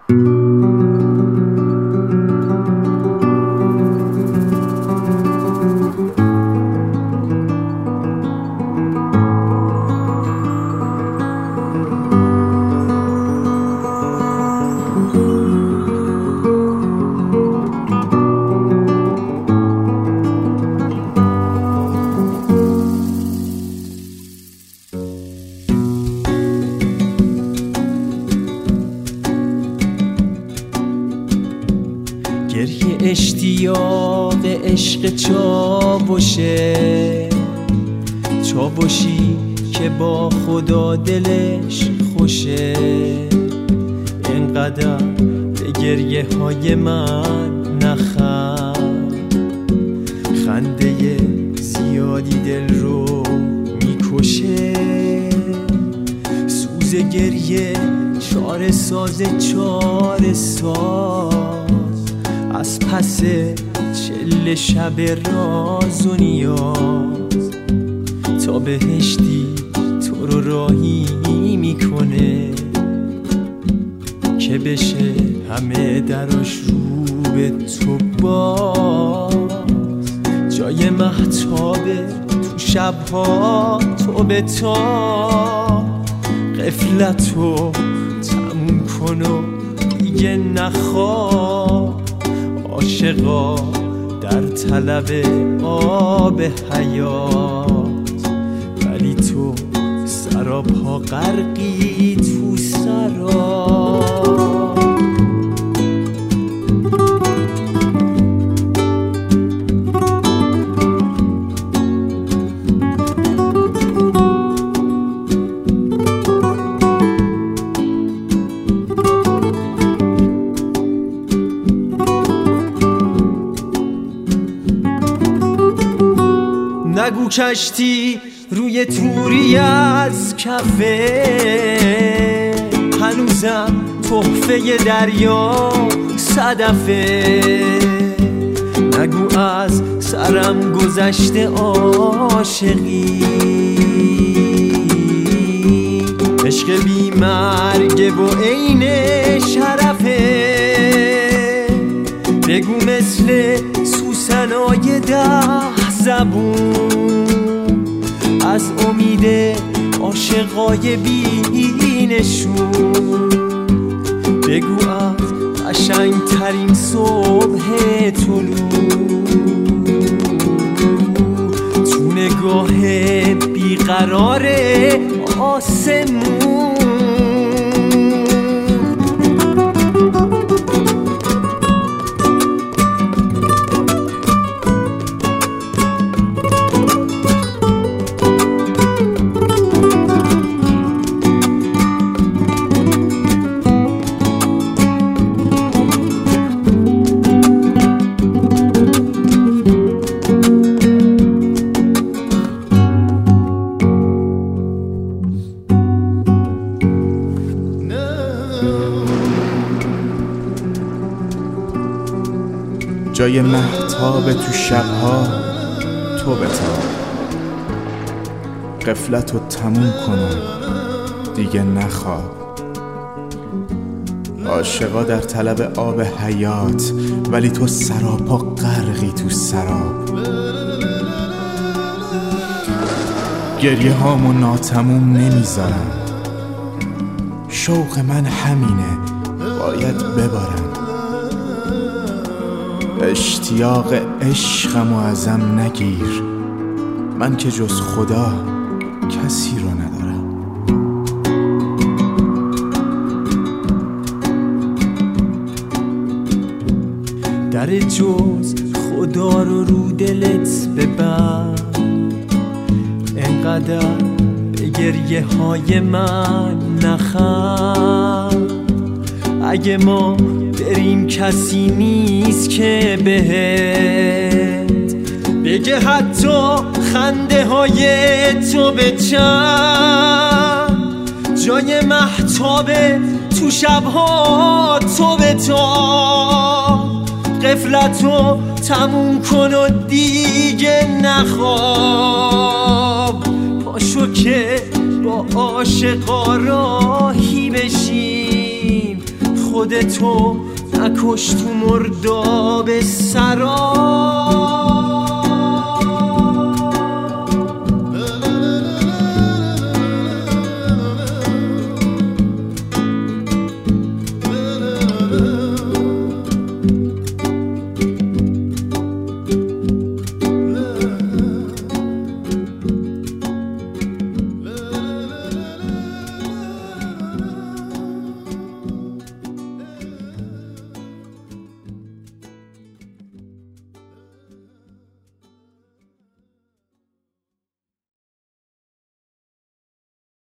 گریه اشتیاق عشق چاوشه، چاوشی که با خدا دلش خوشه. اینقدر به گریه های من نخند، خنده زیادی دل رو میکشه. سوز گریه چاره ساز از پس چله شب راز و نیاز تا بهشتی تو رو راهی میکنه که بشه همه دراش رو به تو باز. جای مهتابه تو شبها تو به تا، غفلتو تموم کن و دیگه نخواب. عاشقا در طلب آب حیات، ولی تو سراپا غرقی تو سراب. نگو کشتی روی توری از کفه، هنوزم تحفه دریا صدفه. نگو از سرم گذشته عاشقی، عشق بی مرگ و عین شرفه. بگو مثل سوسنای 10 زبون از امید عاشقای بینشون. بگو از قشنگترین صبح طلوع تو نگاه بیقرار آسمون. جای مهتاب تو شبها تو بتاب، غفلتو تموم کن دیگه نخواب. عاشقا در طلب آب حیات، ولی تو سراپا غرقی تو سراب. گریه هامو ناتموم نمیذارم، شوق من همینه باید ببارم. اشتیاق عشقمو ازم نگیر، من که جز خدا کسی رو ندارم. در جز خدا رو دلت ببند، انقدر به گریه های من نخند. اگه ما بریم کسی نیست که بهت بگه حتی خنده های تو به چند. جای مهتاب تو شبها تو به تا، غفلتو تموم کن و دیگه نخواب. پاشو که با عاشقا راهی بشیم، خودتو نکش تو مرداب سرا.